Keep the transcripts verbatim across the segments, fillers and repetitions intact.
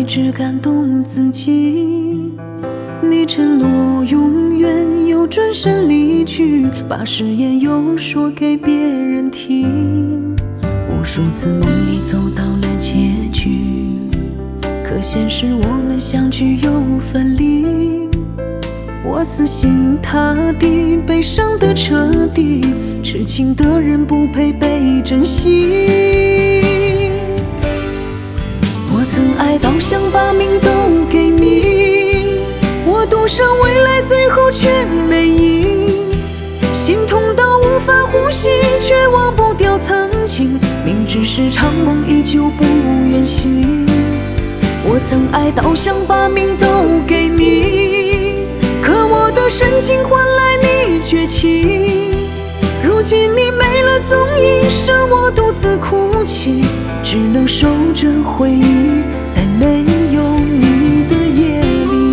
你只感动自己。你承诺永远又转身离去，把誓言又说给别人听。无数次梦里走到了结局，可现实我们相聚又分离。我死心塌地，悲伤的彻底，痴情的人不配被珍惜。我曾爱到想把命都给你，我赌上未来，最后却没赢。心痛到无法呼吸，却忘不掉曾经，明知是场梦依旧不愿醒。我曾爱到想把命都给你，可我的深情换来你绝情。如今你没了踪影，剩我独自哭泣，只能守着回忆，在没有你的夜里。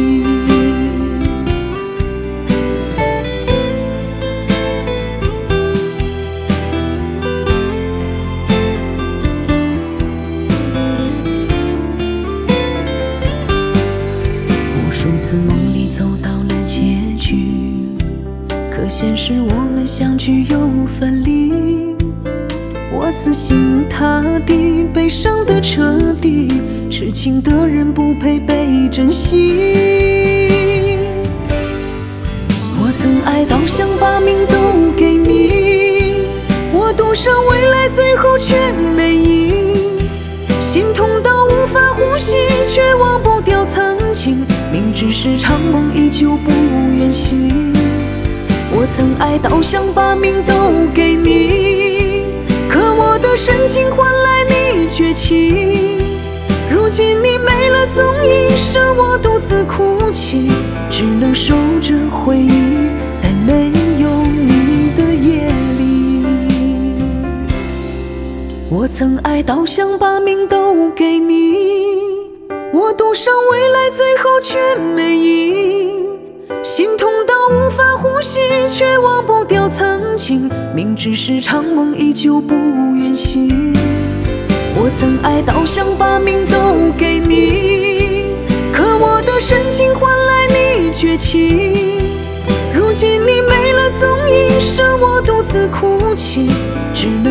无数次梦里走到了结局，可现实我们相聚又分离。我死心塌地，悲伤的彻底，痴情的人不配被珍惜。我曾爱到想把命都给你，我赌上未来，最后却没赢。心痛到无法呼吸，却忘不掉曾经，明知是场梦依旧不愿醒。我曾爱到想把命都给你，可我的深情换来你绝情。如今你没了踪影，剩我独自哭泣，只能守着回忆，在没有你的夜里。我曾爱到想把命都给你，我赌上未来，最后却没赢。心痛到无法呼吸，却忘不掉曾经，明知是场梦依旧不愿醒。我曾爱到想把命都给你，可我的深情换来你绝情。如今你没了踪影，剩我独自哭泣，只能